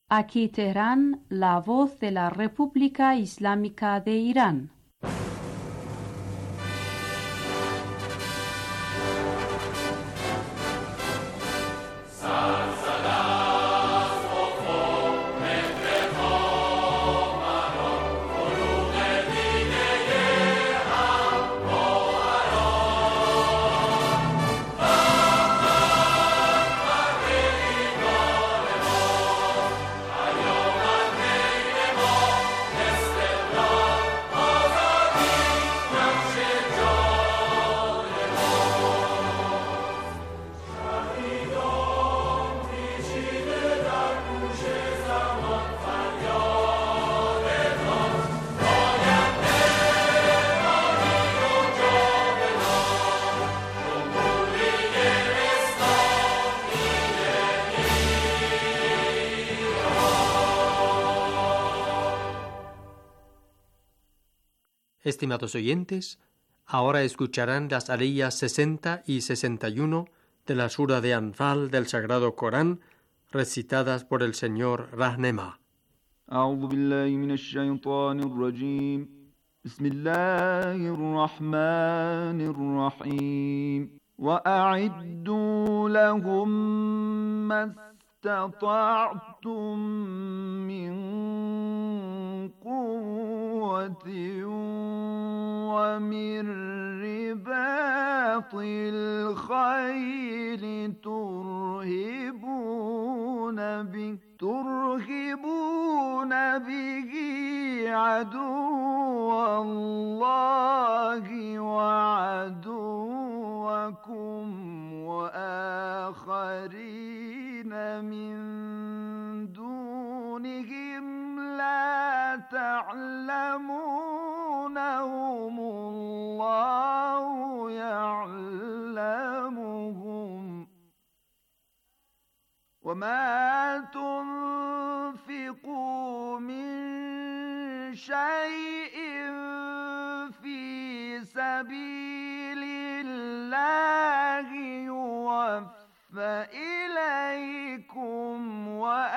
Aquí Teherán, la voz de la República Islámica de Irán. Estimados oyentes, ahora escucharán las aliyas 60 y 61 de la sura de Anfal del Sagrado Corán, recitadas por el señor Rahnema. أعوذ بالله من الشيطان الرجيم بسم الله الرحمن الرحيم وأعدوا لهم ما استطعتم من قوة ومن رباط الخيل ترهبون به عدو الله وعدوكم وآخرين من دونهم لا تعلمونهم الله يعلمهم وما تنفقوا من شيء في سبيل الله يوفى إليكم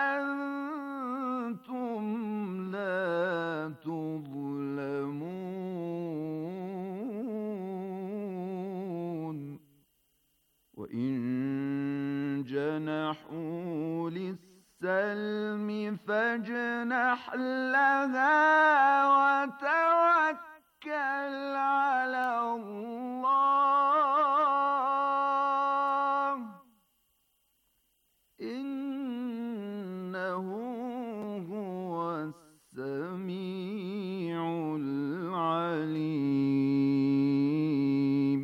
وأنتم لا تظلمون وإن جنحوا للسلم فاجنح لها وتوكل على الله إنه هو السميع العليم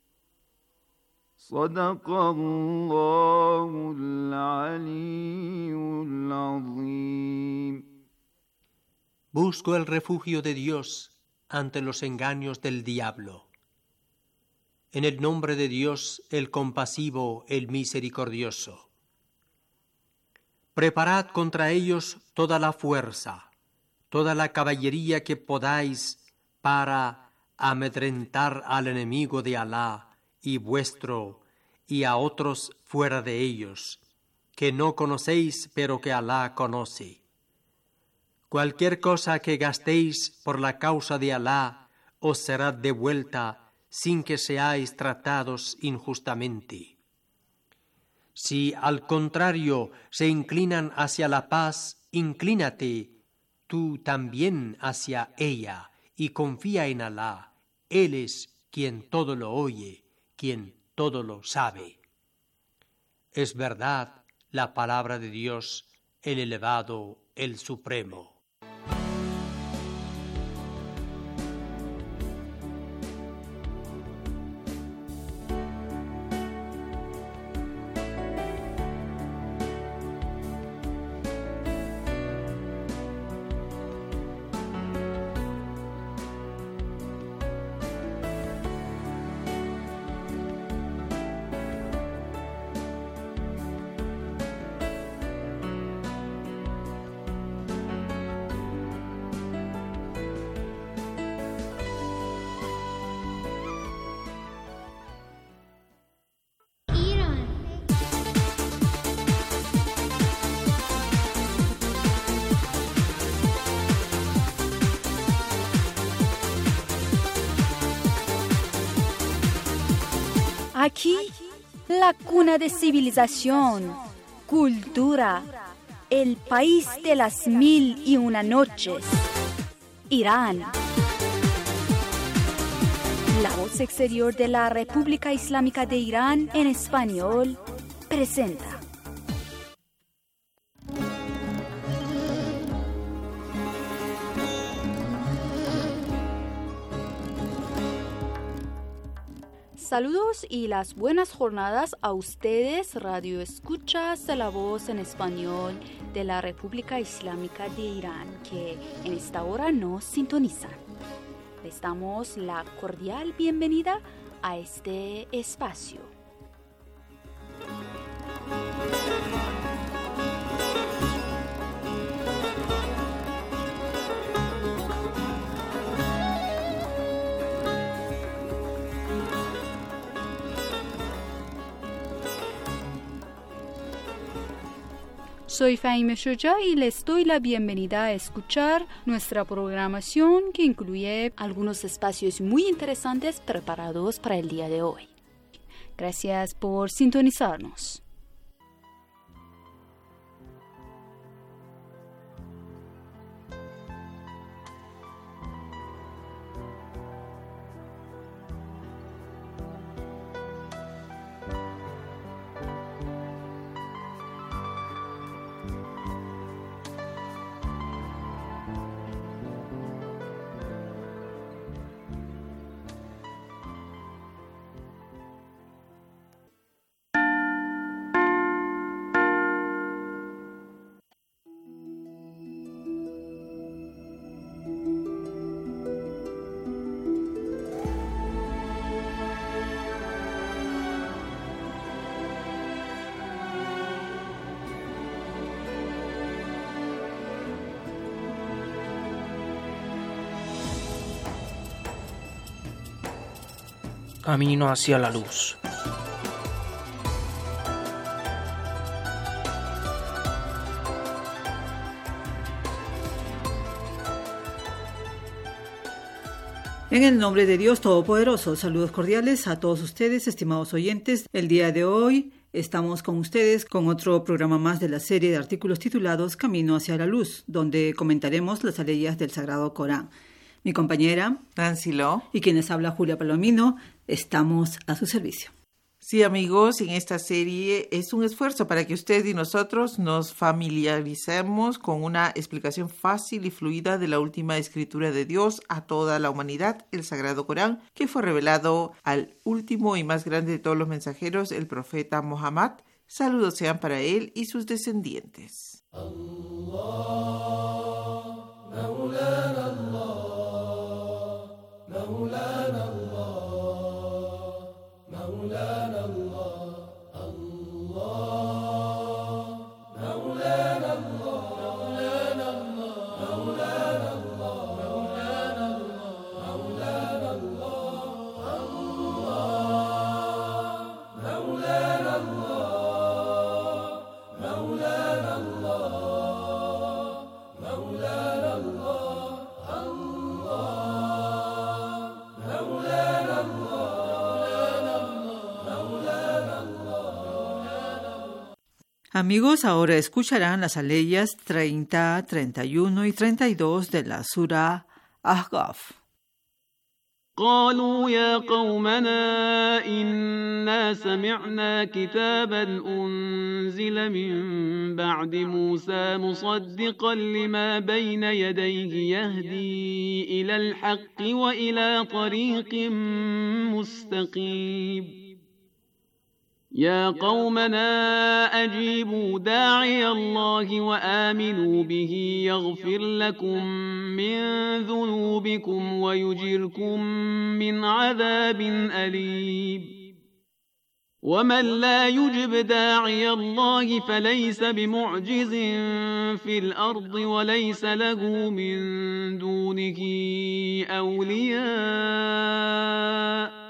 صدق الله العلي العظيم. Busco el refugio de Dios ante los engaños del diablo. En el nombre de Dios, el compasivo, el misericordioso. Preparad contra ellos toda la fuerza, toda la caballería que podáis para amedrentar al enemigo de Alá y vuestro y a otros fuera de ellos, que no conocéis pero que Alá conoce. Cualquier cosa que gastéis por la causa de Alá os será devuelta sin que seáis tratados injustamente. Si al contrario se inclinan hacia la paz, inclínate tú también hacia ella y confía en Alá. Él es quien todo lo oye, quien todo lo sabe. Es verdad la palabra de Dios, el elevado, el supremo. la cuna de civilización, cultura, el país de las 1001 noches, Irán. La voz exterior de la República Islámica de Irán en español presenta. Saludos y las buenas jornadas a ustedes, radio escuchas de la voz en español de la República Islámica de Irán, que en esta hora nos sintonizan. Les damos la cordial bienvenida a este espacio. Soy Fahime Shoja y les doy la bienvenida a escuchar nuestra programación que incluye algunos espacios muy interesantes preparados para el día de hoy. Gracias por sintonizarnos. Camino hacia la luz. En el nombre de Dios Todopoderoso, saludos cordiales a todos ustedes, estimados oyentes. El día de hoy estamos con ustedes con otro programa más de la serie de artículos titulados Camino hacia la luz, donde comentaremos las aleyas del Sagrado Corán. Mi compañera Nancy Lo y quienes habla Julia Palomino, estamos a su servicio. Sí, amigos, en esta serie es un esfuerzo para que usted y nosotros nos familiaricemos con una explicación fácil y fluida de la última escritura de Dios a toda la humanidad, el Sagrado Corán, que fue revelado al último y más grande de todos los mensajeros, el profeta Muhammad. Saludos sean para él y sus descendientes. Amigos, ahora escucharán las aleyas 30, 31 y 32 de la Sura Ahqaf. قالوا يا قومنا إنا سمعنا كتابا أنزل من بعد موسى مصدقا لما بين يديه يهدي إلى الحق وإلى طريق مستقيم يا قومنا أجيبوا داعي الله وآمنوا به يغفر لكم من ذنوبكم ويجركم من عذاب أليم ومن لا يجب داعي الله فليس بمعجز في الأرض وليس له من دونه أولياء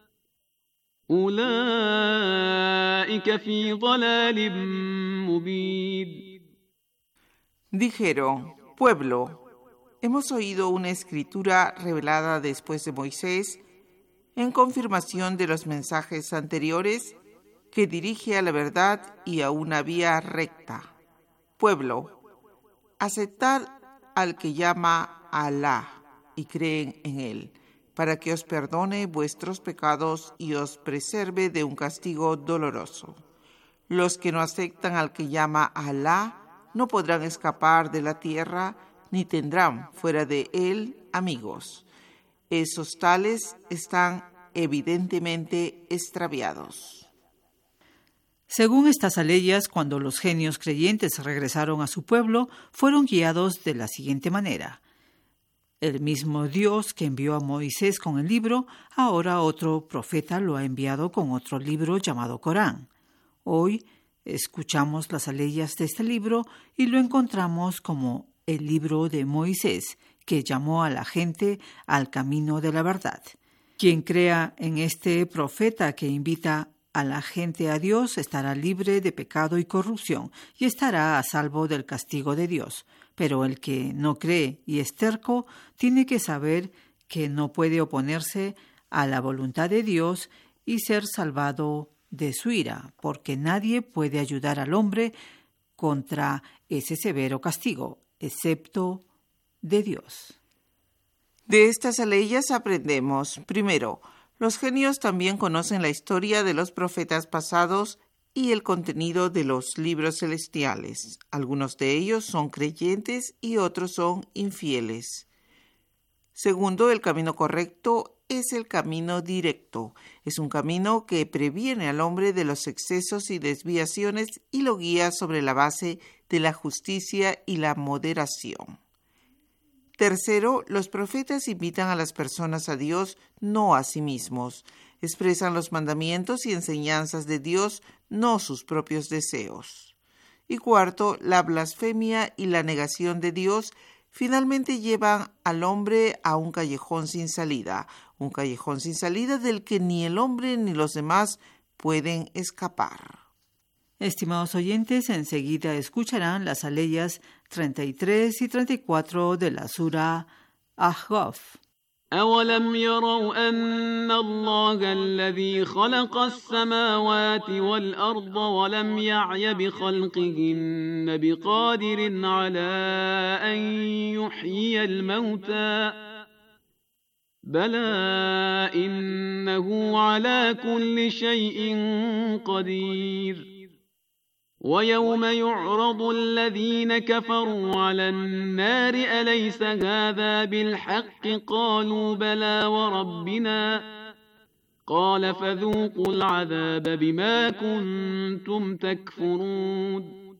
أولئك في ضلال مبين. Dijeron, pueblo, hemos oído una escritura revelada después de Moisés en confirmación de los mensajes anteriores que dirige a la verdad y a una vía recta. Pueblo, aceptad al que llama a Alá y creen en él, para que os perdone vuestros pecados y os preserve de un castigo doloroso. Los que no aceptan al que llama a Alá no podrán escapar de la tierra, ni tendrán fuera de él amigos. Esos tales están evidentemente extraviados. Según estas aleyas, cuando los genios creyentes regresaron a su pueblo, fueron guiados de la siguiente manera. El mismo Dios que envió a Moisés con el libro, ahora otro profeta lo ha enviado con otro libro llamado Corán. Hoy escuchamos las aleyas de este libro y lo encontramos como el libro de Moisés, que llamó a la gente al camino de la verdad. Quien crea en este profeta que invita a la gente a Dios estará libre de pecado y corrupción y estará a salvo del castigo de Dios. Pero el que no cree y es terco tiene que saber que no puede oponerse a la voluntad de Dios y ser salvado de su ira, porque nadie puede ayudar al hombre contra ese severo castigo, excepto de Dios. De estas aleyas aprendemos, primero, los genios también conocen la historia de los profetas pasados y el contenido de los libros celestiales. Algunos de ellos son creyentes y otros son infieles. Segundo, el camino correcto es el camino directo. Es un camino que previene al hombre de los excesos y desviaciones y lo guía sobre la base de la justicia y la moderación. Tercero, los profetas invitan a las personas a Dios, no a sí mismos. Expresan los mandamientos y enseñanzas de Dios, no sus propios deseos. Y cuarto, la blasfemia y la negación de Dios finalmente llevan al hombre a un callejón sin salida del que ni el hombre ni los demás pueden escapar. Estimados oyentes, enseguida escucharán las aleyas 33 y 34 de la Sura Ahqaf. أولم يروا أن الله الذي خلق السماوات والأرض ولم يعي بخلقهن بقادر على أن يحيي الموتى بلى إنه على كل شيء قدير ويوم يعرض الذين كفروا على النار أليس هذا بالحق قالوا بلى وربنا قال فذوقوا العذاب بما كنتم تكفرون.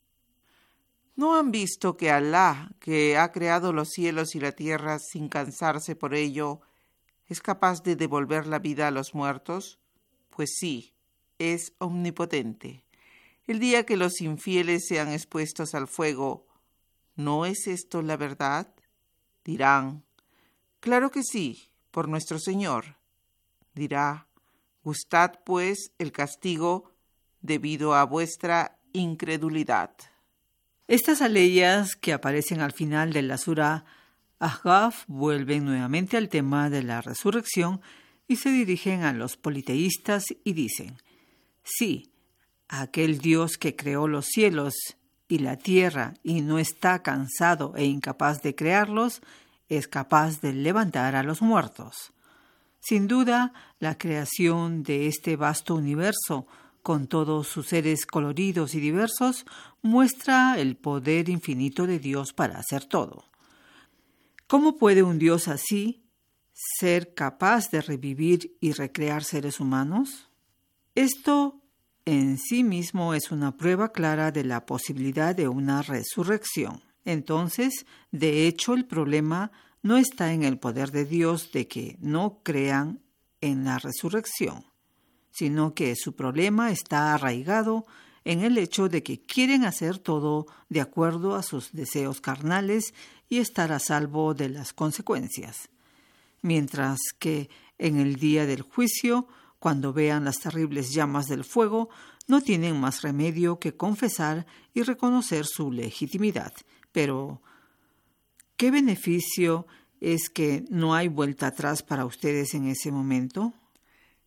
¿No han visto que Alá, que ha creado los cielos y la tierra sin cansarse por ello, es capaz de devolver la vida a los muertos? Pues sí, es omnipotente. El día que los infieles sean expuestos al fuego, ¿no es esto la verdad? Dirán, claro que sí, por nuestro Señor. Dirá, gustad pues el castigo debido a vuestra incredulidad. Estas aleyas que aparecen al final de la Sura Ahqaf vuelven nuevamente al tema de la resurrección y se dirigen a los politeístas y dicen, sí, aquel Dios que creó los cielos y la tierra y no está cansado e incapaz de crearlos, es capaz de levantar a los muertos. Sin duda, la creación de este vasto universo, con todos sus seres coloridos y diversos, muestra el poder infinito de Dios para hacer todo. ¿Cómo puede un Dios así ser capaz de revivir y recrear seres humanos? Esto en sí mismo es una prueba clara de la posibilidad de una resurrección. Entonces, de hecho, el problema no está en el poder de Dios de que no crean en la resurrección, sino que su problema está arraigado en el hecho de que quieren hacer todo de acuerdo a sus deseos carnales y estar a salvo de las consecuencias. Mientras que en el día del juicio, cuando vean las terribles llamas del fuego, no tienen más remedio que confesar y reconocer su legitimidad. Pero, ¿qué beneficio es que no hay vuelta atrás para ustedes en ese momento?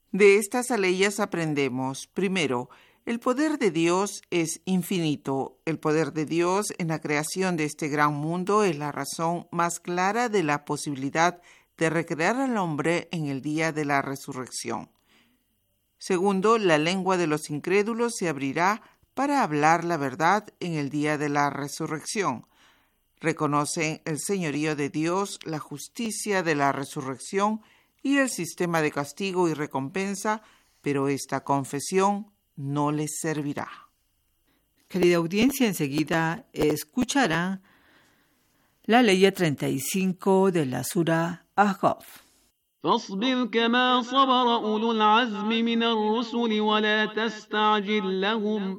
De estas aleyas aprendemos, primero, el poder de Dios es infinito. El poder de Dios en la creación de este gran mundo es la razón más clara de la posibilidad de recrear al hombre en el día de la resurrección. Segundo, la lengua de los incrédulos se abrirá para hablar la verdad en el día de la resurrección. Reconocen el señorío de Dios, la justicia de la resurrección y el sistema de castigo y recompensa, pero esta confesión no les servirá. Querida audiencia, enseguida escucharán la ley 35 de la Sura Ahqaf. فاصبر كما صبر أولو العزم من الرسل ولا تستعجل لهم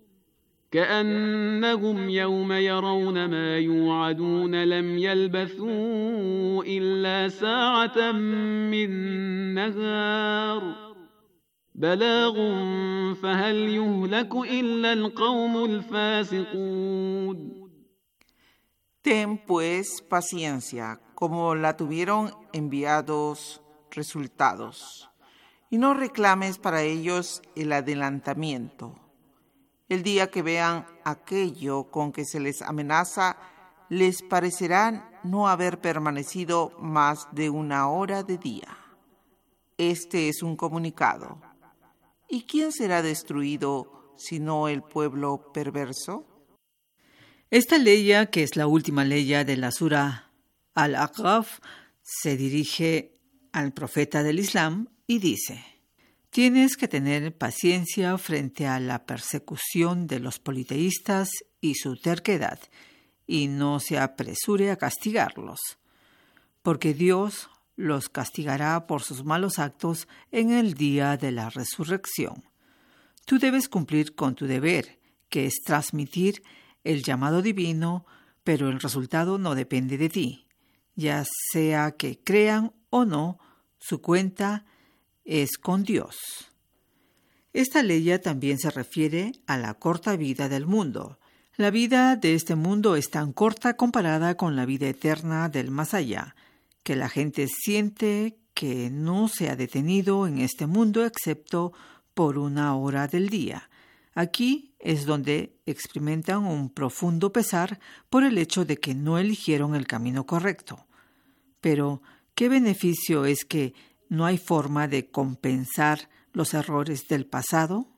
كأنهم يوم يرون ما يوعدون لم يلبثوا إلا ساعة من نهار بلاغ فهل يهلك إلا القوم الفاسقون. Ten pues paciencia, como la tuvieron enviados resultados, y no reclames para ellos el adelantamiento. El día que vean aquello con que se les amenaza, les parecerá no haber permanecido más de una hora de día. Este es un comunicado. ¿Y quién será destruido sino el pueblo perverso? Esta ley, que es la última ley de la Sura Al-Ahqaf, se dirige al profeta del Islam y dice: tienes que tener paciencia frente a la persecución de los politeístas y su terquedad, y no se apresure a castigarlos, porque Dios los castigará por sus malos actos en el día de la resurrección. Tú debes cumplir con tu deber, que es transmitir el llamado divino, pero el resultado no depende de ti. Ya sea que crean o no, su cuenta es con Dios. Esta ley también se refiere a la corta vida del mundo. La vida de este mundo es tan corta comparada con la vida eterna del más allá, que la gente siente que no se ha detenido en este mundo excepto por una hora del día. Aquí es donde experimentan un profundo pesar por el hecho de que no eligieron el camino correcto. Pero, ¿qué beneficio es que no hay forma de compensar los errores del pasado?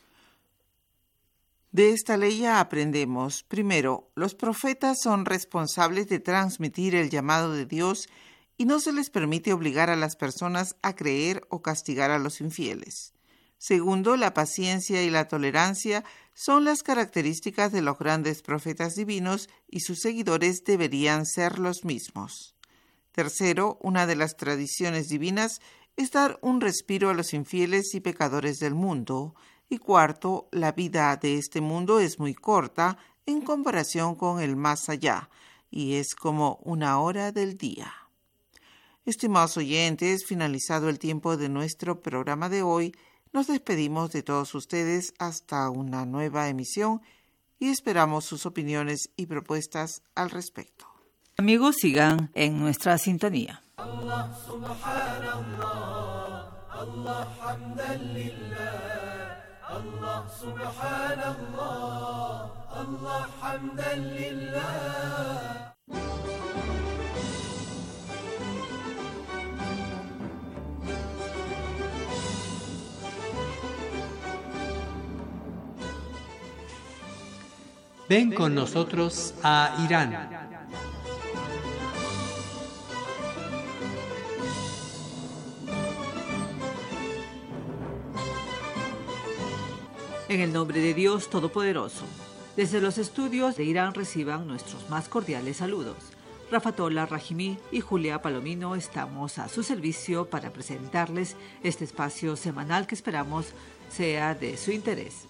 De esta ley aprendemos, primero, los profetas son responsables de transmitir el llamado de Dios y no se les permite obligar a las personas a creer o castigar a los infieles. Segundo, la paciencia y la tolerancia son las características de los grandes profetas divinos y sus seguidores deberían ser los mismos. Tercero, una de las tradiciones divinas es dar un respiro a los infieles y pecadores del mundo. Y cuarto, la vida de este mundo es muy corta en comparación con el más allá, y es como una hora del día. Estimados oyentes, finalizado el tiempo de nuestro programa de hoy, nos despedimos de todos ustedes hasta una nueva emisión y esperamos sus opiniones y propuestas al respecto. Amigos, sigan en nuestra sintonía. Allah subhanallah, Allah hamdan lillah, Allah subhanallah, Allah hamdan lillah. Ven con nosotros a Irán. En el nombre de Dios Todopoderoso, desde los estudios de Irán reciban nuestros más cordiales saludos. Rafa Tola Rahimi y Julia Palomino estamos a su servicio para presentarles este espacio semanal que esperamos sea de su interés.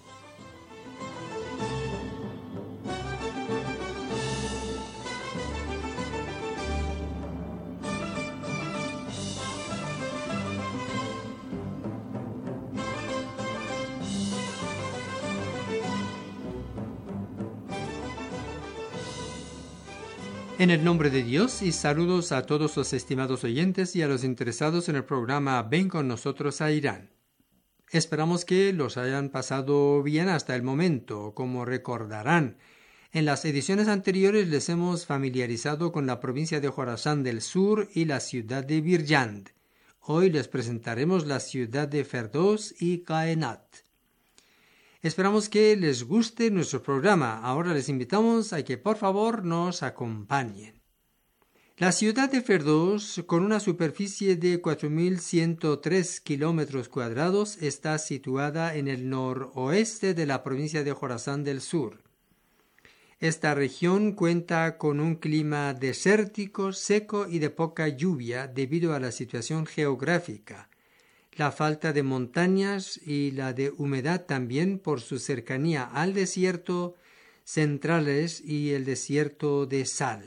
En el nombre de Dios y saludos a todos los estimados oyentes y a los interesados en el programa Ven con nosotros a Irán. Esperamos que los hayan pasado bien hasta el momento. Como recordarán, en las ediciones anteriores les hemos familiarizado con la provincia de Jorasán del Sur y la ciudad de Birjand. Hoy les presentaremos la ciudad de Ferdows y Kainat. Esperamos que les guste nuestro programa. Ahora les invitamos a que por favor nos acompañen. La ciudad de Ferdows, con una superficie de 4.103 kilómetros cuadrados, está situada en el noroeste de la provincia de Jorasán del Sur. Esta región cuenta con un clima desértico, seco y de poca lluvia debido a la situación geográfica, la falta de montañas y la de humedad también por su cercanía al desierto centrales y el desierto de sal.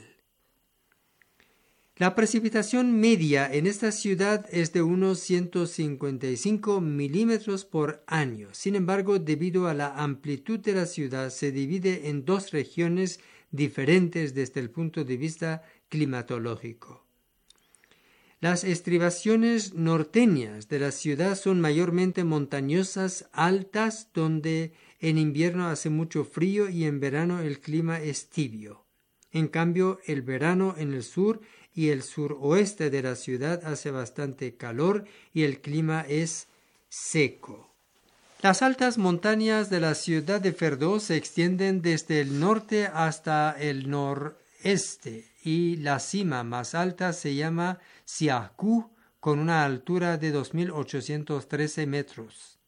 La precipitación media en esta ciudad es de unos 155 milímetros por año. Sin embargo, debido a la amplitud de la ciudad, se divide en dos regiones diferentes desde el punto de vista climatológico. Las estribaciones norteñas de la ciudad son mayormente montañosas, altas, donde en invierno hace mucho frío y en verano el clima es tibio. En cambio, el verano en el sur y el suroeste de la ciudad hace bastante calor y el clima es seco. Las altas montañas de la ciudad de Ferdows se extienden desde el norte hasta el noreste y la cima más alta se llama Siahku, con una altura de 2.813 metros.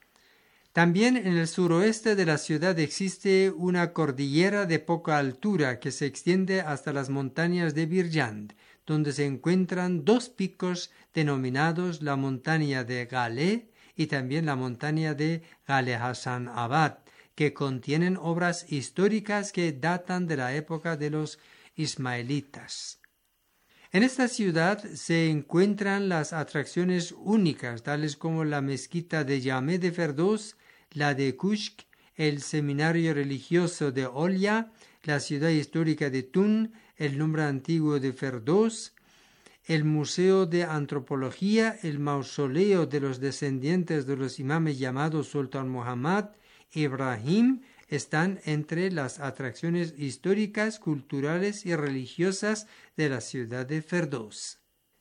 También en el suroeste de la ciudad existe una cordillera de poca altura que se extiende hasta las montañas de Birjand, donde se encuentran dos picos denominados la montaña de Galeh y también la montaña de Galeh Hassan Abad, que contienen obras históricas que datan de la época de los ismaelitas. En esta ciudad se encuentran las atracciones únicas, tales como la mezquita de Jame de Ferdows, la de Kushk, el seminario religioso de Olya, la ciudad histórica de Tun, el nombre antiguo de Ferdows, el Museo de Antropología, el mausoleo de los descendientes de los imames llamados Sultan Muhammad Ibrahim, están entre las atracciones históricas, culturales y religiosas de la ciudad de Ferdows.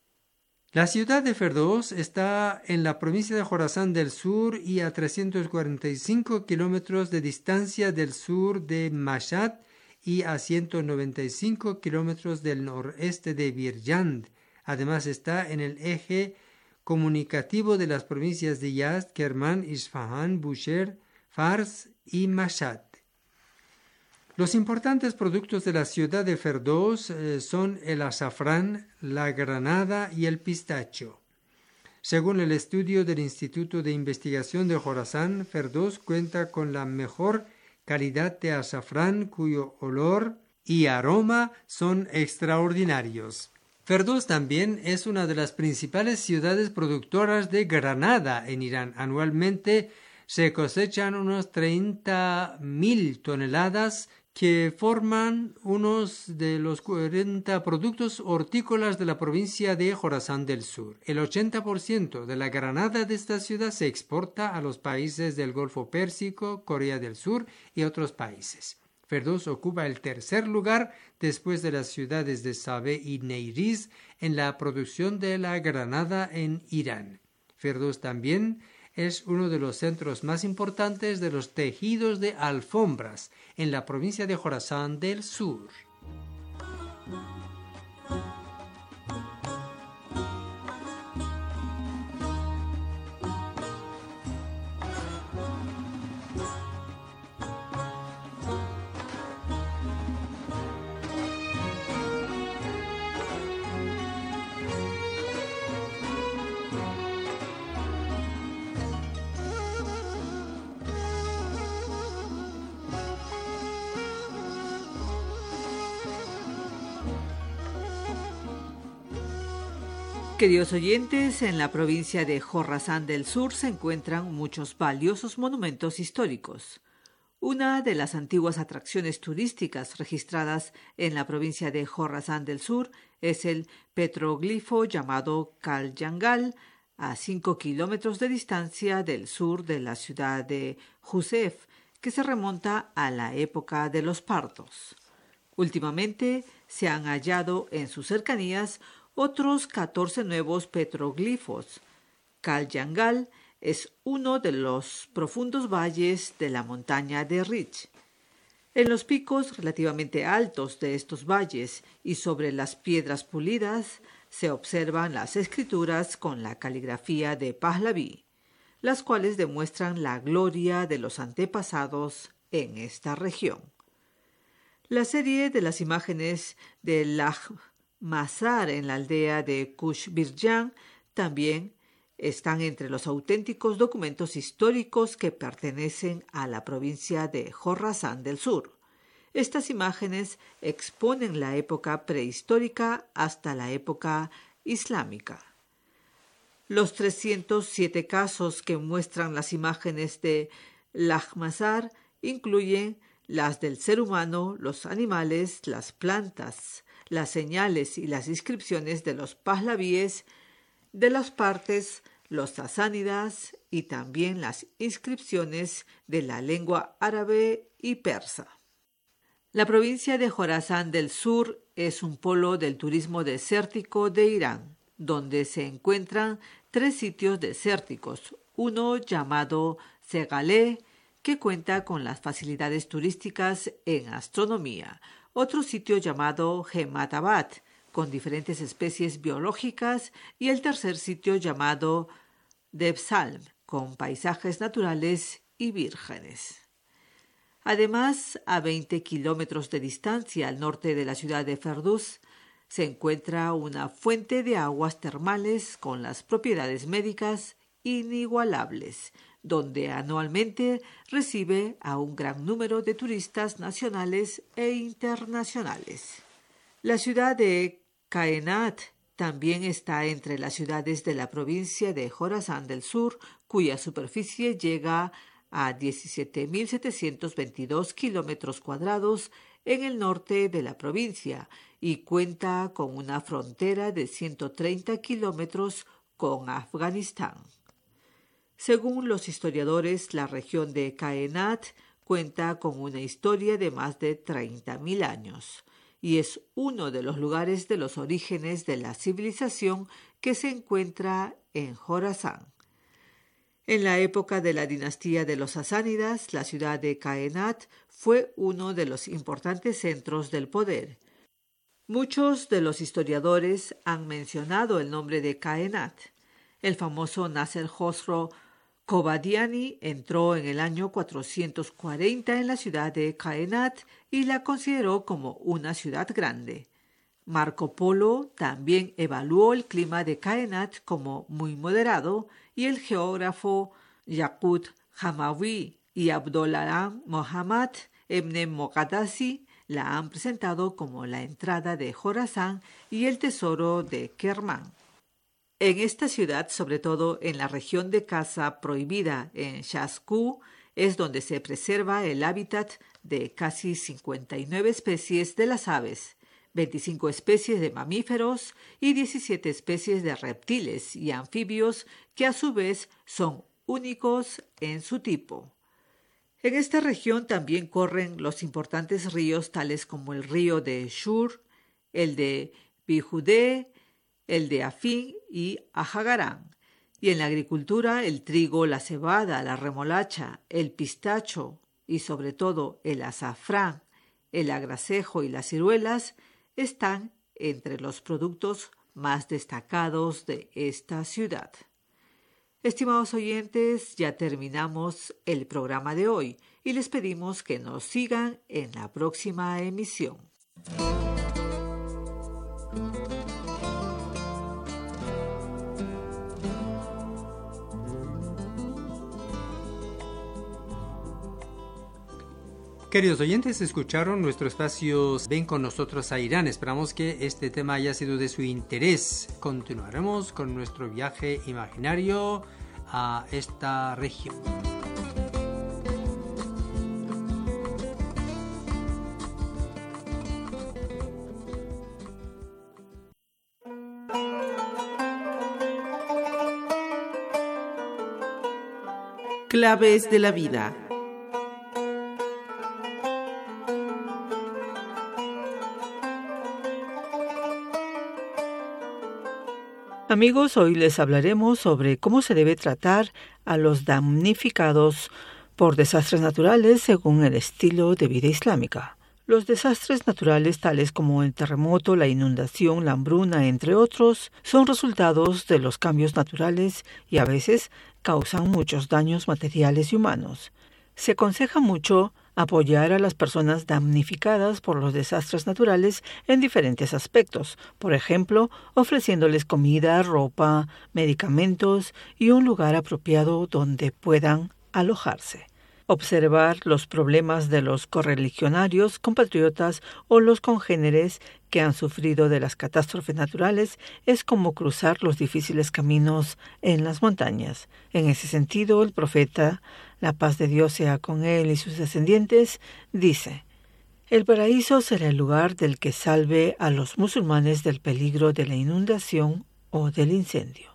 La ciudad de Ferdows está en la provincia de Jorasán del Sur y a 345 kilómetros de distancia del sur de Mashhad y a 195 kilómetros del noreste de Birjand. Además está en el eje comunicativo de las provincias de Yazd, Kerman, Isfahan, Bushehr, Fars y Mashhad. Los importantes productos de la ciudad de Ferdows son el azafrán, la granada y el pistacho. Según el estudio del Instituto de Investigación de Jorasán, Ferdows cuenta con la mejor calidad de azafrán cuyo olor y aroma son extraordinarios. Ferdows también es una de las principales ciudades productoras de granada en Irán. Anualmente se cosechan unos 30.000 toneladas que forman unos de los 40 productos hortícolas de la provincia de Jorasán del Sur. El 80% de la granada de esta ciudad se exporta a los países del Golfo Pérsico, Corea del Sur y otros países. Ferdows ocupa el tercer lugar después de las ciudades de Sabeh y Neiriz en la producción de la granada en Irán. Ferdows también es uno de los centros más importantes de los tejidos de alfombras en la provincia de Jorasán del Sur. Queridos oyentes, en la provincia de Jorasán del Sur se encuentran muchos valiosos monumentos históricos. Una de las antiguas atracciones turísticas registradas en la provincia de Jorasán del Sur es el petroglifo llamado Kal Yangal, a 5 kilómetros de distancia del sur de la ciudad de Jusef, que se remonta a la época de los partos. Últimamente se han hallado en sus cercanías otros 14 nuevos petroglifos. Kal Yangal es uno de los profundos valles de la montaña de Rich. En los picos relativamente altos de estos valles y sobre las piedras pulidas se observan las escrituras con la caligrafía de Pahlaví, las cuales demuestran la gloria de los antepasados en esta región. La serie de las imágenes de Lajmazar en la aldea de Kushbirjan también están entre los auténticos documentos históricos que pertenecen a la provincia de Jorasán del Sur. Estas imágenes exponen la época prehistórica hasta la época islámica. Los 307 casos que muestran las imágenes de Lajmazar incluyen las del ser humano, los animales, las plantas, las señales y las inscripciones de los pahlavíes, de las partes, los sasánidas y también las inscripciones de la lengua árabe y persa. La provincia de Jorasán del Sur es un polo del turismo desértico de Irán, donde se encuentran 3 sitios desérticos, uno llamado Segaleh, que cuenta con las facilidades turísticas en astronomía, otro sitio llamado Hematabad, con diferentes especies biológicas, y el tercer sitio llamado Debsalm, con paisajes naturales y vírgenes. Además, a 20 kilómetros de distancia al norte de la ciudad de Ferduz, se encuentra una fuente de aguas termales con las propiedades médicas inigualables, donde anualmente recibe a un gran número de turistas nacionales e internacionales. La ciudad de Kainat también está entre las ciudades de la provincia de Jorasán del Sur, cuya superficie llega a 17.722 kilómetros cuadrados en el norte de la provincia y cuenta con una frontera de 130 kilómetros con Afganistán. Según los historiadores, la región de Kainat cuenta con una historia de más de 30.000 años y es uno de los lugares de los orígenes de la civilización que se encuentra en Jorasán. En la época de la dinastía de los sasánidas, la ciudad de Kainat fue uno de los importantes centros del poder. Muchos de los historiadores han mencionado el nombre de Kainat. El famoso Nasser Khosrow Kobadiani entró en el año 440 en la ciudad de Kainat y la consideró como una ciudad grande. Marco Polo también evaluó el clima de Kainat como muy moderado y el geógrafo Yaqut Hamawi y Abdolalam Mohammad Ibn Moqaddasi la han presentado como la entrada de Jorasán y el tesoro de Kermán. En esta ciudad, sobre todo en la región de caza prohibida en Shashku, es donde se preserva el hábitat de casi 59 especies de las aves, 25 especies de mamíferos y 17 especies de reptiles y anfibios que a su vez son únicos en su tipo. En esta región también corren los importantes ríos tales como el río de Shur, el de Bijudé, el de Afín y Ajagarán. Y en la agricultura el trigo, la cebada, la remolacha, el pistacho y sobre todo el azafrán, el agracejo y las ciruelas están entre los productos más destacados de esta ciudad. Estimados oyentes, ya terminamos el programa de hoy y les pedimos que nos sigan en la próxima emisión. Queridos oyentes, escucharon nuestro espacio Ven con nosotros a Irán. Esperamos que este tema haya sido de su interés. Continuaremos con nuestro viaje imaginario a esta región. Claves de la vida. Amigos, hoy les hablaremos sobre cómo se debe tratar a los damnificados por desastres naturales según el estilo de vida islámica. Los desastres naturales, tales como el terremoto, la inundación, la hambruna, entre otros, son resultados de los cambios naturales y a veces causan muchos daños materiales y humanos. Se aconseja mucho apoyar a las personas damnificadas por los desastres naturales en diferentes aspectos, por ejemplo, ofreciéndoles comida, ropa, medicamentos y un lugar apropiado donde puedan alojarse. Observar los problemas de los correligionarios, compatriotas o los congéneres que han sufrido de las catástrofes naturales es como cruzar los difíciles caminos en las montañas. En ese sentido, el profeta, la paz de Dios sea con él y sus descendientes, dice: el paraíso será el lugar del que salve a los musulmanes del peligro de la inundación o del incendio.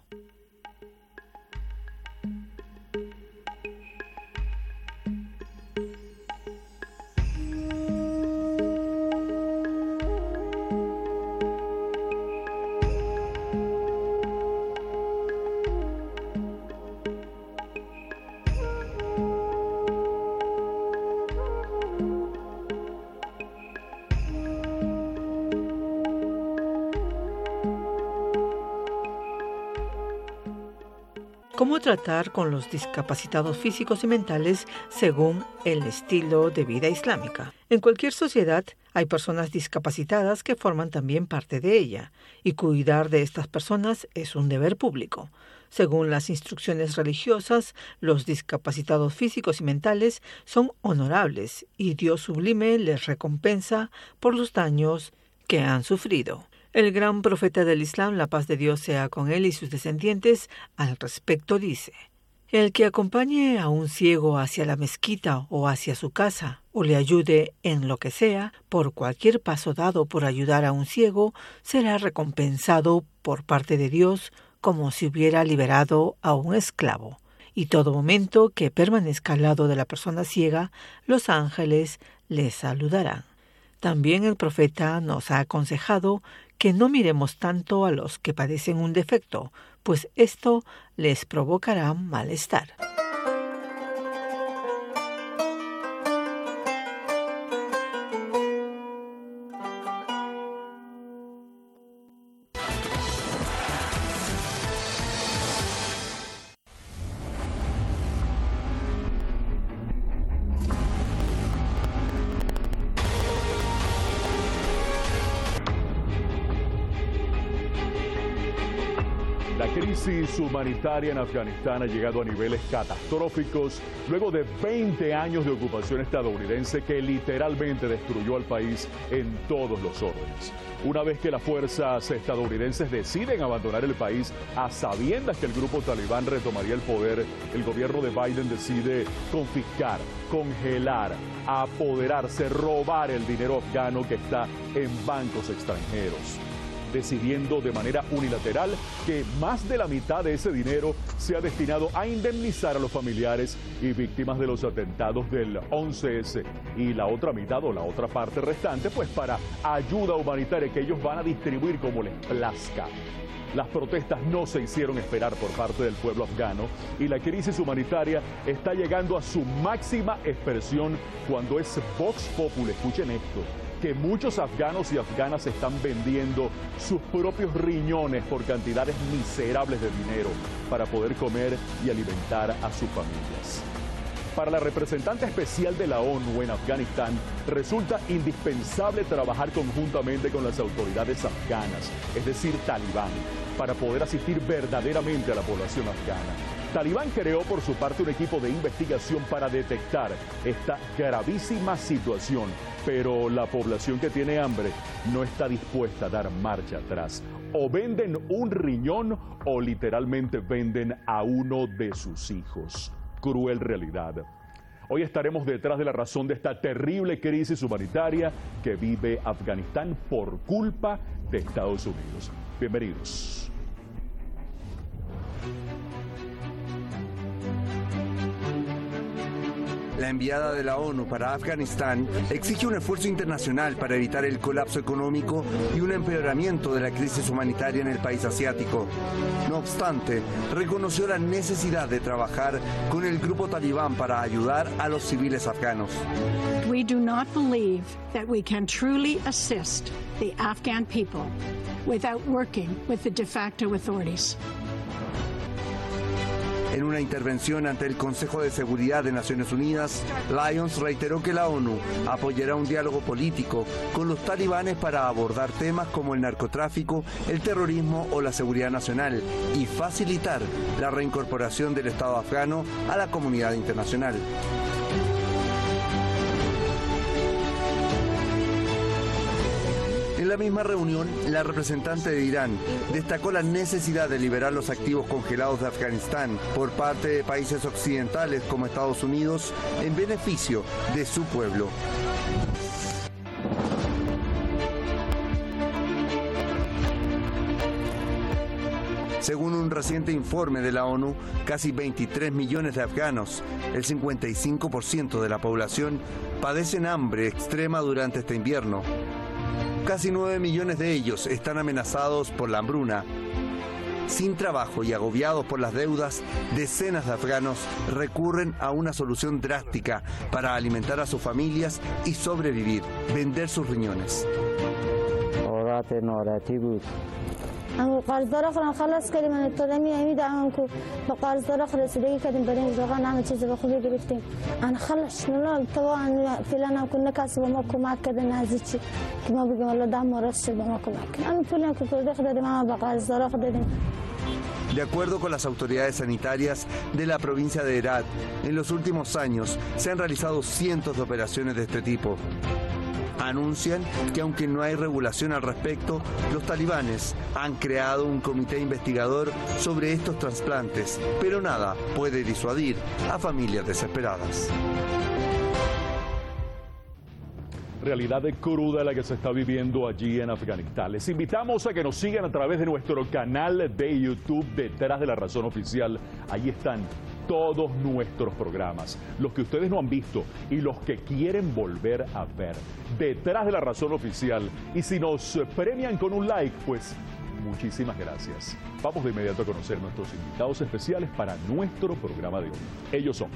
¿Cómo tratar con los discapacitados físicos y mentales según el estilo de vida islámica? En cualquier sociedad hay personas discapacitadas que forman también parte de ella, y cuidar de estas personas es un deber público. Según las instrucciones religiosas, los discapacitados físicos y mentales son honorables y Dios sublime les recompensa por los daños que han sufrido. El gran profeta del Islam, la paz de Dios sea con él y sus descendientes, al respecto dice: el que acompañe a un ciego hacia la mezquita o hacia su casa, o le ayude en lo que sea, por cualquier paso dado por ayudar a un ciego, será recompensado por parte de Dios como si hubiera liberado a un esclavo. Y todo momento que permanezca al lado de la persona ciega, los ángeles le saludarán. También el profeta nos ha aconsejado que no miremos tanto a los que padecen un defecto, pues esto les provocará malestar. La crisis humanitaria en Afganistán ha llegado a niveles catastróficos luego de 20 años de ocupación estadounidense que literalmente destruyó al país en todos los órdenes. Una vez que las fuerzas estadounidenses deciden abandonar el país a sabiendas que el grupo talibán retomaría el poder, el gobierno de Biden decide confiscar, congelar, apoderarse, robar el dinero afgano que está en bancos extranjeros, decidiendo de manera unilateral que más de la mitad de ese dinero sea destinado a indemnizar a los familiares y víctimas de los atentados del 11S y la otra mitad o la otra parte restante pues para ayuda humanitaria que ellos van a distribuir como les plazca. Las protestas no se hicieron esperar por parte del pueblo afgano y la crisis humanitaria está llegando a su máxima expresión cuando es Vox Populi, escuchen esto, que muchos afganos y afganas están vendiendo sus propios riñones por cantidades miserables de dinero para poder comer y alimentar a sus familias. Para la representante especial de la ONU en Afganistán, resulta indispensable trabajar conjuntamente con las autoridades afganas, es decir, Talibán, para poder asistir verdaderamente a la población afgana. Talibán creó por su parte un equipo de investigación para detectar esta gravísima situación, pero la población que tiene hambre no está dispuesta a dar marcha atrás. O venden un riñón o literalmente venden a uno de sus hijos. Cruel realidad. Hoy estaremos detrás de la razón de esta terrible crisis humanitaria que vive Afganistán por culpa de Estados Unidos. Bienvenidos. La enviada de la ONU para Afganistán exige un esfuerzo internacional para evitar el colapso económico y un empeoramiento de la crisis humanitaria en el país asiático. No obstante, reconoció la necesidad de trabajar con el grupo talibán para ayudar a los civiles afganos. We do not believe that we can truly assist the Afghan people without working with the de facto authorities. En una intervención ante el Consejo de Seguridad de Naciones Unidas, Lyons reiteró que la ONU apoyará un diálogo político con los talibanes para abordar temas como el narcotráfico, el terrorismo o la seguridad nacional y facilitar la reincorporación del Estado afgano a la comunidad internacional. En la misma reunión, la representante de Irán destacó la necesidad de liberar los activos congelados de Afganistán por parte de países occidentales como Estados Unidos en beneficio de su pueblo. Según un reciente informe de la ONU, casi 23 millones de afganos, el 55% de la población, padecen hambre extrema durante este invierno. Casi 9 millones de ellos están amenazados por la hambruna. Sin trabajo y agobiados por las deudas, decenas de afganos recurren a una solución drástica para alimentar a sus familias y sobrevivir, vender sus riñones. قرضدار آخرم خلاص کردیم من ابتدا میدم که با قرضدار آخر رسیدگی کردیم برای واقعا همه چیز به خوبی گرفتیم انا خلاص نلال تو فعلا هم کنه کسی به ما کمک کرده نزدیکی که ما بگیم الله دم راست شد به ما کمک کرد انا پولی که پول دادیم ما با قرضدار آخر دادیم. De acuerdo con las autoridades sanitarias de la provincia de Herat, en los últimos años se han realizado cientos de operaciones de este tipo. Anuncian que aunque no hay regulación al respecto, los talibanes han creado un comité investigador sobre estos trasplantes, pero nada puede disuadir a familias desesperadas. Realidad cruda la que se está viviendo allí en Afganistán. Les invitamos a que nos sigan a través de nuestro canal de YouTube Detrás de la Razón Oficial. Ahí están todos nuestros programas, los que ustedes no han visto y los que quieren volver a ver. Detrás de la Razón Oficial. Y si nos premian con un like, pues muchísimas gracias. Vamos de inmediato a conocer nuestros invitados especiales para nuestro programa de hoy. Ellos son...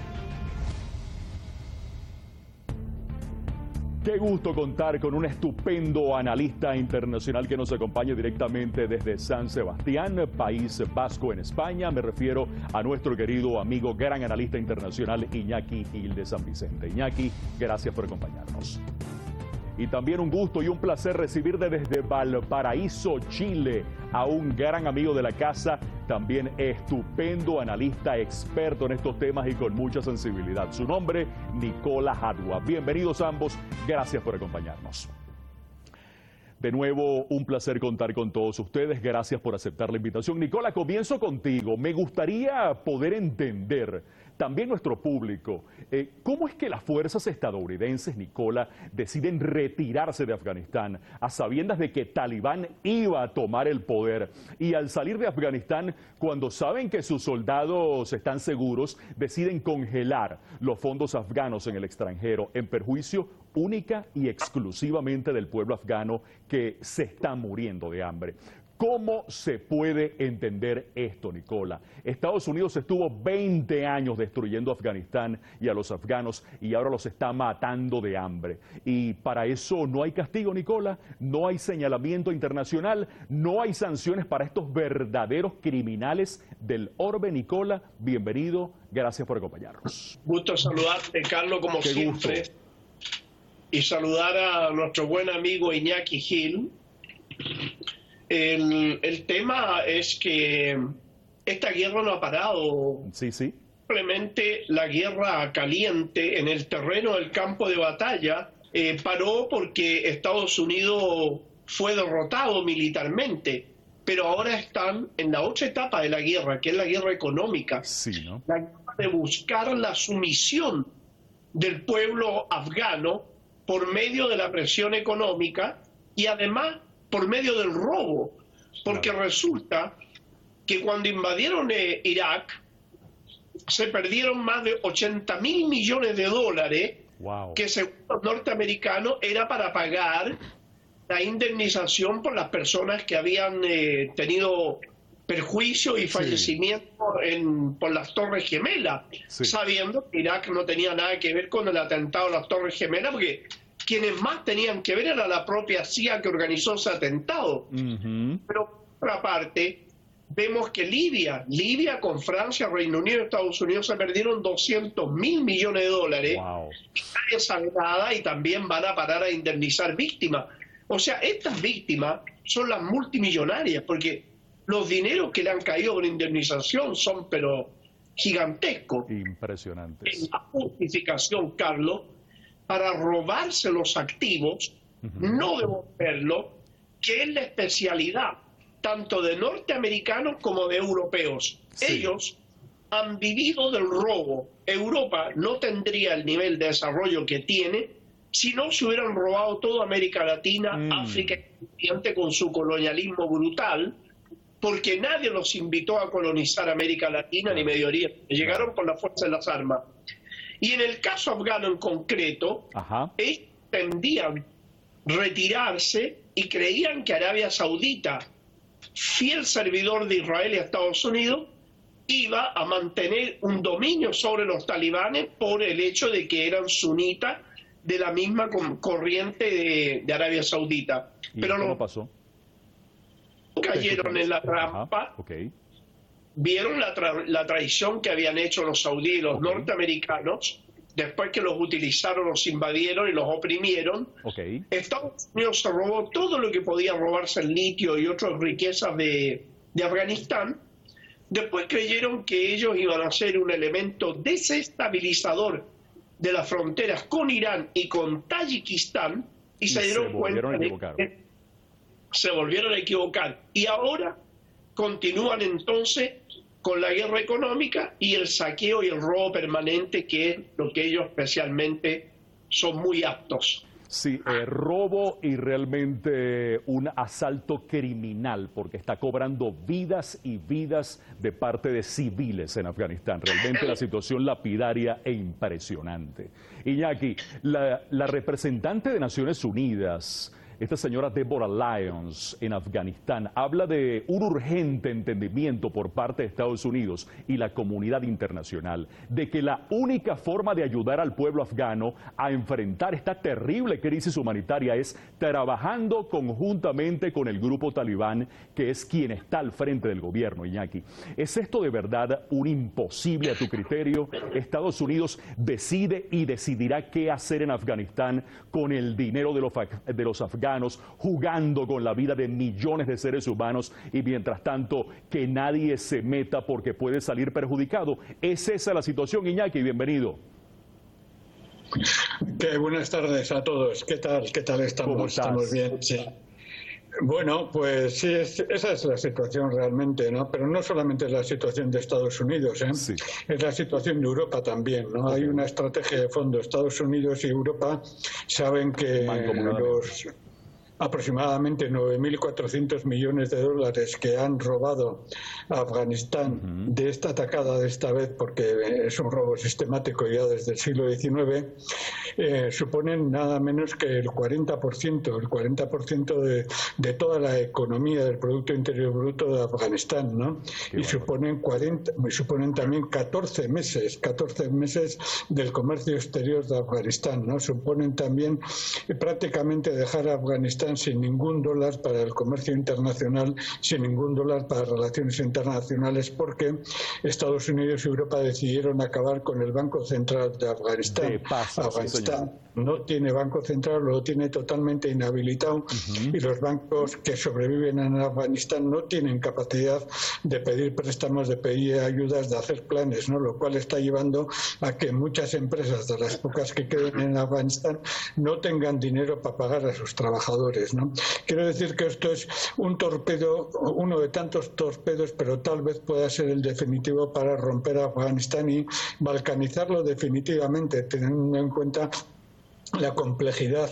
Qué gusto contar con un estupendo analista internacional que nos acompaña directamente desde San Sebastián, País Vasco en España. Me refiero a nuestro querido amigo, gran analista internacional Iñaki Gil de San Vicente. Iñaki, gracias por acompañarnos. Y también un gusto y un placer recibir desde Valparaíso, Chile, a un gran amigo de la casa, también estupendo analista, experto en estos temas y con mucha sensibilidad. Su nombre, Nicola Hadwa. Bienvenidos ambos, gracias por acompañarnos. De nuevo, un placer contar con todos ustedes. Gracias por aceptar la invitación. Nicola, comienzo contigo. Me gustaría poder entender, también nuestro público, cómo es que las fuerzas estadounidenses, Nicola, deciden retirarse de Afganistán a sabiendas de que Talibán iba a tomar el poder. Y al salir de Afganistán, cuando saben que sus soldados están seguros, deciden congelar los fondos afganos en el extranjero, en perjuicio única y exclusivamente del pueblo afgano que se está muriendo de hambre. ¿Cómo se puede entender esto, Nicola? Estados Unidos estuvo 20 años destruyendo Afganistán y a los afganos y ahora los está matando de hambre. Y para eso no hay castigo, Nicola, no hay señalamiento internacional, no hay sanciones para estos verdaderos criminales del orbe. Nicola, bienvenido, gracias por acompañarnos. Gusto saludarte, Carlos, como Qué siempre. Gusto. Y saludar a nuestro buen amigo Iñaki Gil. El tema es que esta guerra no ha parado. Sí, sí. Simplemente la guerra caliente en el terreno del campo de batalla paró porque Estados Unidos fue derrotado militarmente. Pero ahora están en la otra etapa de la guerra, que es la guerra económica. Sí, ¿no? La guerra de buscar la sumisión del pueblo afgano por medio de la presión económica y además por medio del robo, porque resulta que cuando invadieron Irak, se perdieron más de 80.000 millones de dólares, que según los norteamericanos era para pagar la indemnización por las personas que habían tenido perjuicio y fallecimiento por las Torres Gemelas, sabiendo que Irak no tenía nada que ver con el atentado a las Torres Gemelas, porque quienes más tenían que ver era la propia CIA que organizó ese atentado. Pero por otra parte, vemos que Libia con Francia, Reino Unido y Estados Unidos se perdieron 200.000 millones de dólares. Y nadie sabe nada, y también van a parar a indemnizar víctimas. O sea, estas víctimas son las multimillonarias, porque los dineros que le han caído con indemnización son pero gigantescos. Impresionantes. En la justificación, Carlos, para robarse los activos, no devolverlos, que es la especialidad tanto de norteamericanos como de europeos. Ellos han vivido del robo. Europa no tendría el nivel de desarrollo que tiene si no se hubieran robado toda América Latina, África y Oriente con su colonialismo brutal, porque nadie los invitó a colonizar América Latina ni Medio Oriente. Llegaron por la fuerza de las armas. Y en el caso afgano en concreto, ellos tendían retirarse y creían que Arabia Saudita, fiel servidor de Israel y Estados Unidos, iba a mantener un dominio sobre los talibanes por el hecho de que eran sunitas de la misma corriente de Arabia Saudita. Pero ¿cómo pasó? Cayeron en la trampa, vieron la traición que habían hecho los saudíes y los norteamericanos, después que los utilizaron, los invadieron y los oprimieron. Estados Unidos se robó todo lo que podía robarse, el litio y otras riquezas de Afganistán. Después creyeron que ellos iban a ser un elemento desestabilizador de las fronteras con Irán y con Tayikistán, y se dieron cuenta de que se volvieron a equivocar. Y ahora continúan entonces con la guerra económica y el saqueo y el robo permanente, que es lo que ellos especialmente son muy aptos. Sí, robo y realmente un asalto criminal, porque está cobrando vidas y vidas de parte de civiles en Afganistán. Realmente la situación lapidaria e impresionante. Iñaki, la representante de Naciones Unidas, esta señora Deborah Lyons, en Afganistán, habla de un urgente entendimiento por parte de Estados Unidos y la comunidad internacional de que la única forma de ayudar al pueblo afgano a enfrentar esta terrible crisis humanitaria es trabajando conjuntamente con el grupo talibán, que es quien está al frente del gobierno. Iñaki, ¿es esto de verdad un imposible a tu criterio? Estados Unidos decide y decidirá qué hacer en Afganistán con el dinero de los afganos, jugando con la vida de millones de seres humanos, y mientras tanto que nadie se meta porque puede salir perjudicado. ¿Es esa la situación, Iñaki? Bienvenido. Buenas tardes a todos. ¿Qué tal estamos? ¿Estamos bien? Sí. Bueno, pues sí, esa es la situación realmente, ¿no? Pero no solamente es la situación de Estados Unidos, es la situación de Europa también, ¿no? Hay una estrategia de fondo. Estados Unidos y Europa saben que los aproximadamente 9.400 millones de dólares que han robado a Afganistán de esta atacada de esta vez, porque es un robo sistemático ya desde el siglo XIX, suponen nada menos que el 40% de toda la economía del Producto Interior Bruto de Afganistán, ¿no? Y suponen también 14 meses del comercio exterior de Afganistán, ¿no? Suponen también prácticamente dejar a Afganistán sin ningún dólar para el comercio internacional, sin ningún dólar para relaciones internacionales, porque Estados Unidos y Europa decidieron acabar con el Banco Central de Afganistán. Afganistán no tiene Banco Central, lo tiene totalmente inhabilitado, y los bancos que sobreviven en Afganistán no tienen capacidad de pedir préstamos, de pedir ayudas, de hacer planes, ¿no? Lo cual está llevando a que muchas empresas, de las pocas que queden en Afganistán, no tengan dinero para pagar a sus trabajadores, ¿no? Quiero decir que esto es un torpedo, uno de tantos torpedos, pero tal vez pueda ser el definitivo para romper a Afganistán y balcanizarlo definitivamente, teniendo en cuenta la complejidad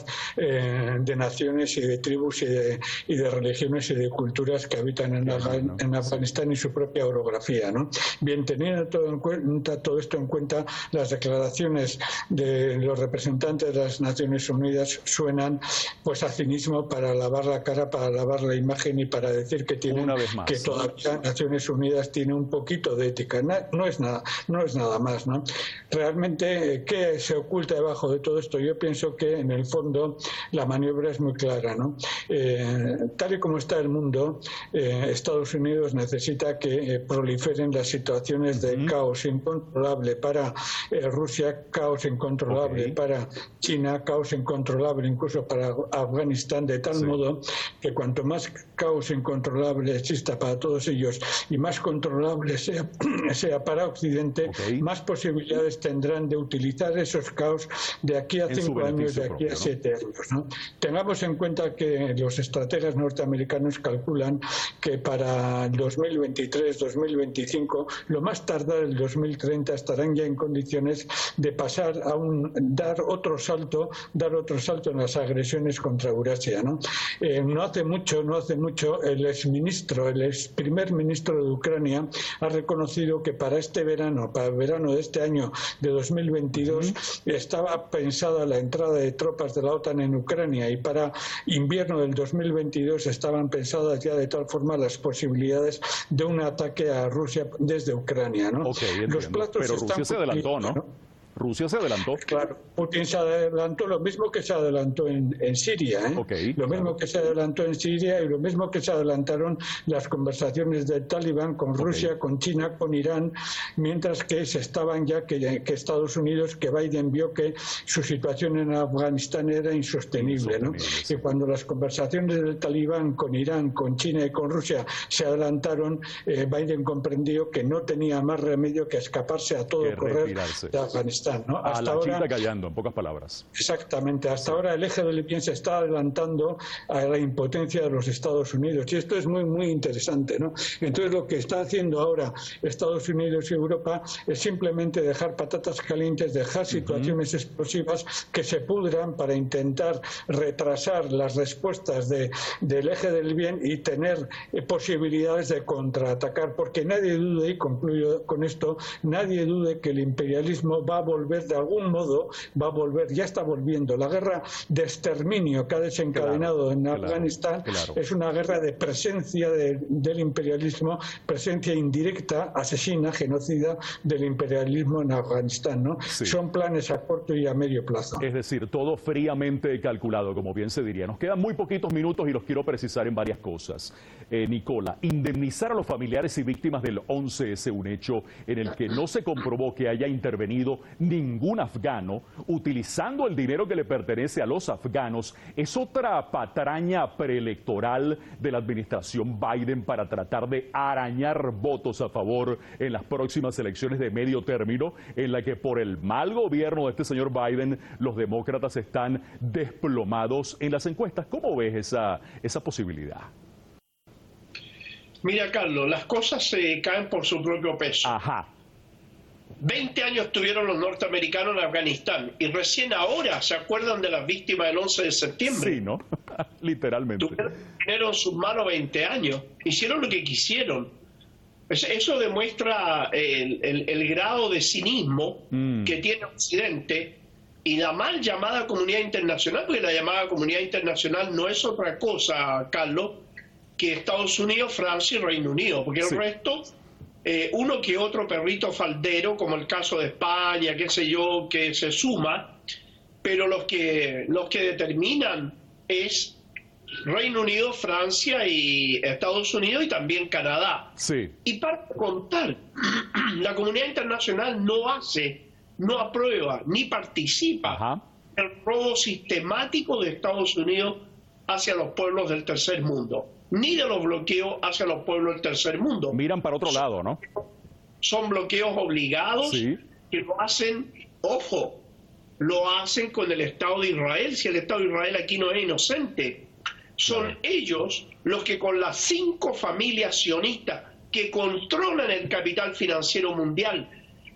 de naciones y de tribus y de religiones y de culturas que habitan en Afganistán y su propia orografía, ¿no? Bien, teniendo todo esto en cuenta, las declaraciones de los representantes de las Naciones Unidas suenan pues a cinismo para lavar la cara, para lavar la imagen y para decir que que todavía Naciones Unidas tiene un poquito de ética. No es nada más, ¿no? Realmente, ¿qué se oculta debajo de todo esto? Yo pienso que en el fondo la maniobra es muy clara, ¿no? Tal y como está el mundo, Estados Unidos necesita que proliferen las situaciones de caos incontrolable para Rusia, caos incontrolable para China, caos incontrolable incluso para Afganistán, de tal modo que cuanto más caos incontrolable exista para todos ellos y más controlable sea para Occidente, más posibilidades tendrán de utilizar esos caos de aquí a 5 años, de aquí a 7 años, ¿no? Tengamos en cuenta que los estrategas norteamericanos calculan que para el 2023, 2025, lo más tardar el 2030, estarán ya en condiciones de pasar a dar otro salto en las agresiones contra Eurasia, ¿no? No hace mucho, el ex primer ministro de Ucrania ha reconocido que para este verano, para el verano de este año de 2022, estaba pensada la entrada de tropas de la OTAN en Ucrania, y para invierno del 2022 estaban pensadas ya de tal forma las posibilidades de un ataque a Rusia desde Ucrania, ¿no? Los platos pero Rusia se adelantó, ¿no? Rusia se adelantó. Claro, Putin se adelantó lo mismo que se adelantó en Siria, lo mismo que se adelantó en Siria y lo mismo que se adelantaron las conversaciones del Talibán con Rusia, con China, con Irán, mientras que se estaban ya que Estados Unidos, que Biden vio que su situación en Afganistán era insostenible, ¿no? Y cuando las conversaciones del Talibán con Irán, con China y con Rusia se adelantaron, Biden comprendió que no tenía más remedio que escaparse a todo correr de Afganistán, ¿no? Hasta ahora, callando, en pocas palabras. Exactamente. Hasta ahora el eje del bien se está adelantando a la impotencia de los Estados Unidos. Y esto es muy, muy interesante, ¿no? Entonces, lo que está haciendo ahora Estados Unidos y Europa es simplemente dejar patatas calientes, dejar situaciones explosivas que se pudran para intentar retrasar las respuestas del eje del bien y tener posibilidades de contraatacar. Porque nadie dude, y concluyo con esto, nadie dude que el imperialismo va a volver, de algún modo, ya está volviendo. La guerra de exterminio que ha desencadenado en Afganistán es una guerra de presencia del imperialismo, presencia indirecta, asesina, genocida del imperialismo en Afganistán, ¿no? Son planes a corto y a medio plazo. Es decir, todo fríamente calculado, como bien se diría. Nos quedan muy poquitos minutos y los quiero precisar en varias cosas. Nicola, indemnizar a los familiares y víctimas del 11 es un hecho en el que no se comprobó que haya intervenido ningún afgano utilizando el dinero que le pertenece a los afganos. Es otra patraña preelectoral de la administración Biden para tratar de arañar votos a favor en las próximas elecciones de medio término, en la que por el mal gobierno de este señor Biden los demócratas están desplomados en las encuestas. ¿Cómo ves esa posibilidad? Mira, Carlos, las cosas se caen por su propio peso. 20 años tuvieron los norteamericanos en Afganistán y recién ahora se acuerdan de las víctimas del 11 de septiembre. Sí, ¿no? Literalmente. Tuvieron en sus manos 20 años, hicieron lo que quisieron. Eso demuestra el grado de cinismo que tiene Occidente y la mal llamada comunidad internacional, porque la llamada comunidad internacional no es otra cosa, Carlos, que Estados Unidos, Francia y Reino Unido, porque el resto... uno que otro perrito faldero, como el caso de España, qué sé yo, que se suma, pero los que determinan es Reino Unido, Francia y Estados Unidos y también Canadá. Y para contar, la comunidad internacional no aprueba ni participa en el robo sistemático de Estados Unidos hacia los pueblos del tercer mundo, ni de los bloqueos hacia los pueblos del tercer mundo. Miran para otro lado, ¿no? Son bloqueos obligados que lo hacen, ojo, lo hacen con el Estado de Israel, si el Estado de Israel aquí no es inocente. Son ellos los que con las 5 familias sionistas que controlan el capital financiero mundial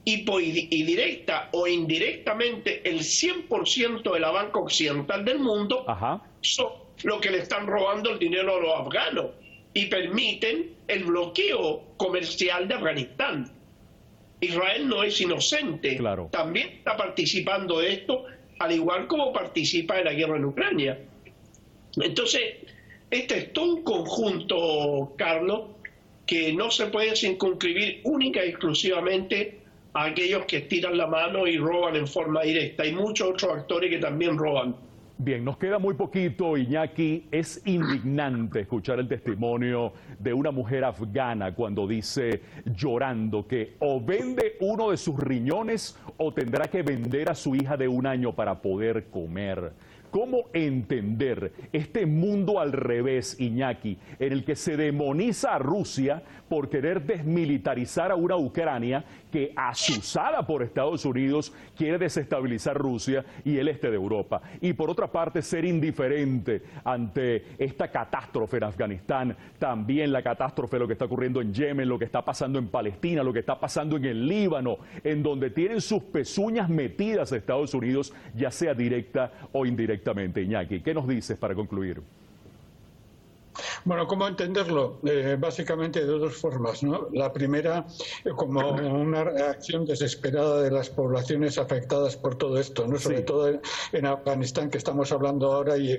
y directa o indirectamente el 100% de la banca occidental del mundo son los que le están robando el dinero a los afganos y permiten el bloqueo comercial de Afganistán. Israel no es inocente, también está participando de esto, al igual como participa de la guerra en Ucrania. Entonces, este es todo un conjunto, Carlos, que no se puede circunscribir única y exclusivamente a aquellos que estiran la mano y roban en forma directa. Hay muchos otros actores que también roban. Bien, nos queda muy poquito, Iñaki. Es indignante escuchar el testimonio de una mujer afgana cuando dice, llorando, que o vende uno de sus riñones o tendrá que vender a su hija de 1 año para poder comer. ¿Cómo entender este mundo al revés, Iñaki, en el que se demoniza a Rusia por querer desmilitarizar a una Ucrania que, azuzada por Estados Unidos, quiere desestabilizar Rusia y el este de Europa? Y por otra parte, ser indiferente ante esta catástrofe en Afganistán, también la catástrofe de lo que está ocurriendo en Yemen, lo que está pasando en Palestina, lo que está pasando en el Líbano, en donde tienen sus pezuñas metidas a Estados Unidos, ya sea directa o indirectamente. Iñaki, ¿qué nos dices para concluir? Bueno, ¿cómo entenderlo? Básicamente de dos formas, ¿no? La primera, como una reacción desesperada de las poblaciones afectadas por todo esto, ¿no? Sobre todo en Afganistán, que estamos hablando ahora, y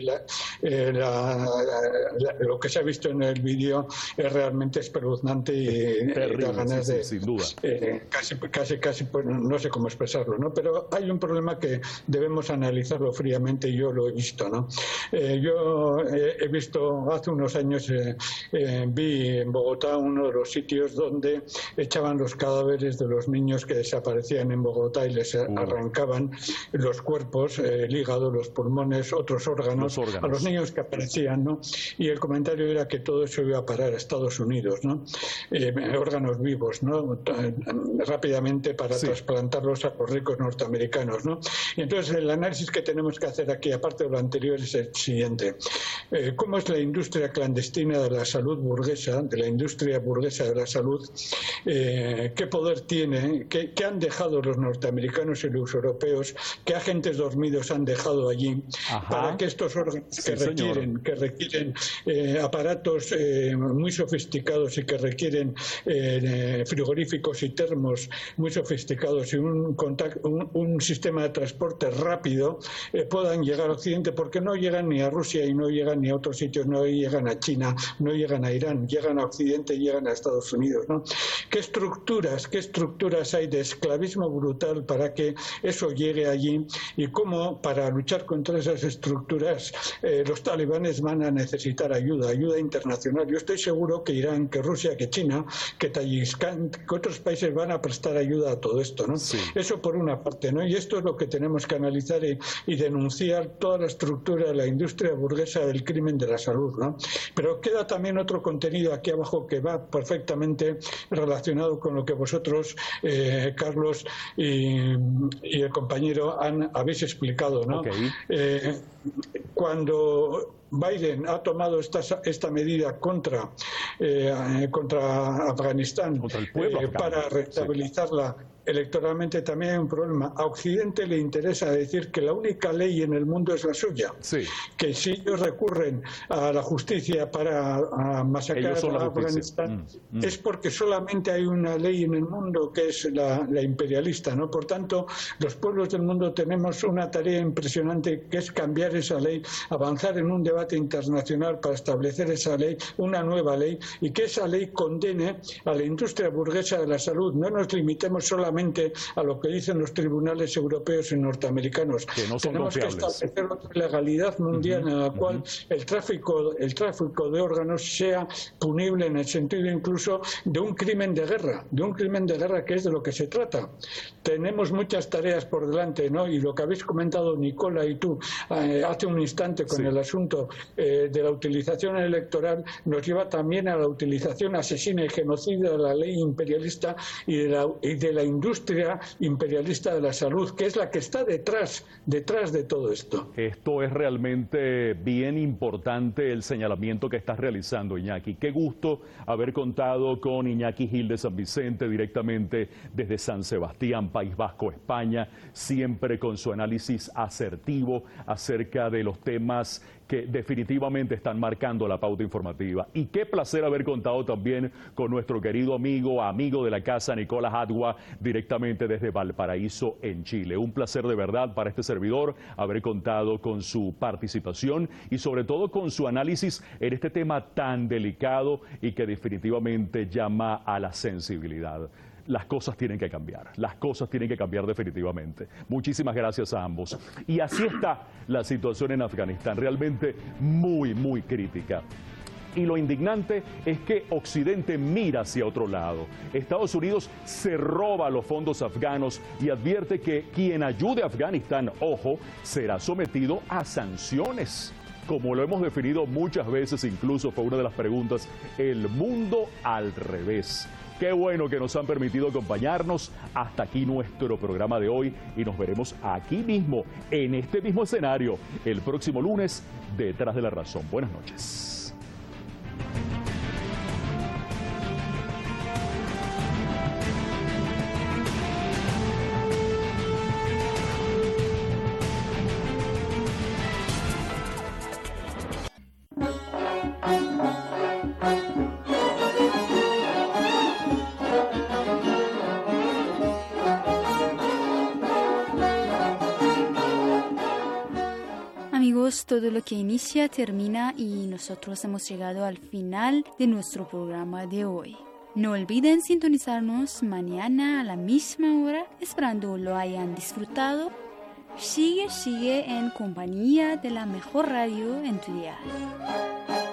lo que se ha visto en el vídeo es realmente espeluznante y da ganas de... sin duda. Casi, pues, no sé cómo expresarlo, ¿no? Pero hay un problema que debemos analizarlo fríamente y yo lo he visto, ¿no? Yo he visto hace unos años vi en Bogotá uno de los sitios donde echaban los cadáveres de los niños que desaparecían en Bogotá y les arrancaban los cuerpos, el hígado, los pulmones, otros órganos a los niños que aparecían, ¿no? Y el comentario era que todo eso iba a parar a Estados Unidos, ¿no? Órganos vivos, ¿no? Rápidamente para trasplantarlos a los ricos norteamericanos, ¿no? Y entonces el análisis que tenemos que hacer aquí, aparte de lo anterior, es el siguiente. ¿Cómo es la industria clandestina de la salud burguesa, de la industria burguesa de la salud? ¿Qué poder tiene? ¿Qué han dejado los norteamericanos y los europeos? ¿Qué agentes dormidos han dejado allí para que estos órganos que requieren aparatos muy sofisticados y que requieren frigoríficos y termos muy sofisticados y un sistema de transporte rápido puedan llegar a Occidente? Porque no llegan ni a Rusia y no llegan ni a otros sitios, no llegan a China, no llegan a Irán, llegan a Occidente y llegan a Estados Unidos, ¿no? ¿Qué estructuras hay de esclavismo brutal para que eso llegue allí? Y cómo, para luchar contra esas estructuras, los talibanes van a necesitar ayuda internacional. Yo estoy seguro que Irán, que Rusia, que China, que Tayikistán, que otros países van a prestar ayuda a todo esto, ¿no? Eso por una parte, ¿no? Y esto es lo que tenemos que analizar y denunciar toda la estructura de la industria burguesa del crimen de la salud, ¿no? Pero queda también otro contenido aquí abajo que va perfectamente relacionado con lo que vosotros, Carlos, y el compañero habéis explicado, ¿no? Cuando Biden ha tomado esta medida contra Afganistán, contra el pueblo para restabilizarla electoralmente, también hay un problema. A Occidente le interesa decir que la única ley en el mundo es la suya, que si ellos recurren a la justicia para masacrar a Afganistán es porque solamente hay una ley en el mundo que es la imperialista, ¿no? Por tanto, los pueblos del mundo tenemos una tarea impresionante que es cambiar esa ley, avanzar en un debate internacional para establecer esa ley, una nueva ley, y que esa ley condene a la industria burguesa de la salud. No nos limitemos solamente a lo que dicen los tribunales europeos y norteamericanos. Tenemos que establecer otra legalidad mundial en la cual el tráfico de órganos sea punible en el sentido incluso de un crimen de guerra, que es de lo que se trata. Tenemos muchas tareas por delante, ¿no? Y lo que habéis comentado, Nicola y tú, hace un instante con el asunto de la utilización electoral, nos lleva también a la utilización asesina y genocida de la ley imperialista y de la industria industria imperialista de la salud, que es la que está detrás de todo esto. Esto es realmente bien importante el señalamiento que estás realizando, Iñaki. Qué gusto haber contado con Iñaki Gil de San Vicente directamente desde San Sebastián, País Vasco, España, siempre con su análisis asertivo acerca de los temas que definitivamente están marcando la pauta informativa. Y qué placer haber contado también con nuestro querido amigo de la casa, Nicolás Adwa, directamente desde Valparaíso, en Chile. Un placer de verdad para este servidor haber contado con su participación y sobre todo con su análisis en este tema tan delicado y que definitivamente llama a la sensibilidad. Las cosas tienen que cambiar definitivamente. Muchísimas gracias a ambos. Y así está la situación en Afganistán, realmente muy, muy crítica. Y lo indignante es que Occidente mira hacia otro lado. Estados Unidos se roba los fondos afganos y advierte que quien ayude a Afganistán, ojo, será sometido a sanciones. Como lo hemos definido muchas veces, incluso fue una de las preguntas, el mundo al revés. Qué bueno que nos han permitido acompañarnos. Hasta aquí nuestro programa de hoy y nos veremos aquí mismo, en este mismo escenario, el próximo lunes, Detrás de la Razón. Buenas noches. Todo lo que inicia termina y nosotros hemos llegado al final de nuestro programa de hoy. No olviden sintonizarnos mañana a la misma hora, esperando lo hayan disfrutado. Sigue en compañía de la mejor radio en tu día.